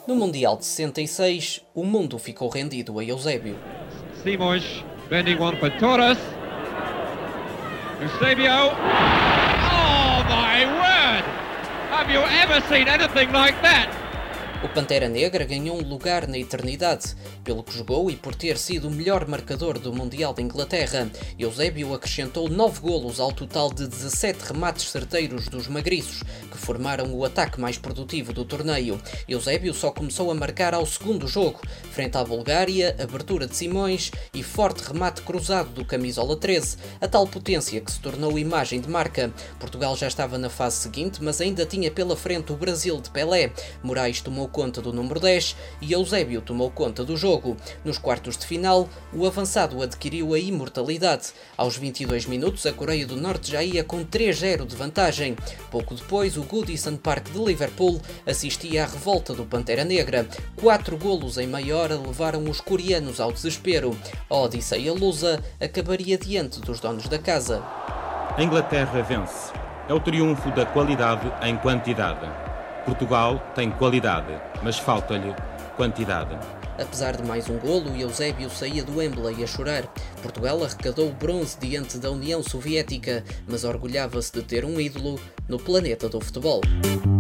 No Mundial de 66, o mundo ficou rendido a Eusébio. Simões, bending one for Torres. Eusébio. Oh my word! Have you ever seen anything like that? O Pantera Negra ganhou um lugar na eternidade, pelo que jogou e por ter sido o melhor marcador do Mundial da Inglaterra. Eusébio acrescentou 9 golos ao total de 17 remates certeiros dos magriços, que formaram o ataque mais produtivo do torneio. Eusébio só começou a marcar ao segundo jogo, frente à Bulgária, abertura de Simões e forte remate cruzado do camisola 13, a tal potência que se tornou imagem de marca. Portugal já estava na fase seguinte, mas ainda tinha pela frente o Brasil de Pelé. Moraes tomou conta do número 10 e Eusébio tomou conta do jogo. Nos quartos de final, o avançado adquiriu a imortalidade. Aos 22 minutos, a Coreia do Norte já ia com 3-0 de vantagem. Pouco depois, o Goodison Park de Liverpool assistia à revolta do Pantera Negra. 4 golos em meia hora levaram os coreanos ao desespero. A Odisseia lusa acabaria diante dos donos da casa. A Inglaterra vence. É o triunfo da qualidade em quantidade. Portugal tem qualidade, mas falta-lhe quantidade. Apesar de mais um golo, Eusébio saía do Wembley a chorar. Portugal arrecadou o bronze diante da União Soviética, mas orgulhava-se de ter um ídolo no planeta do futebol.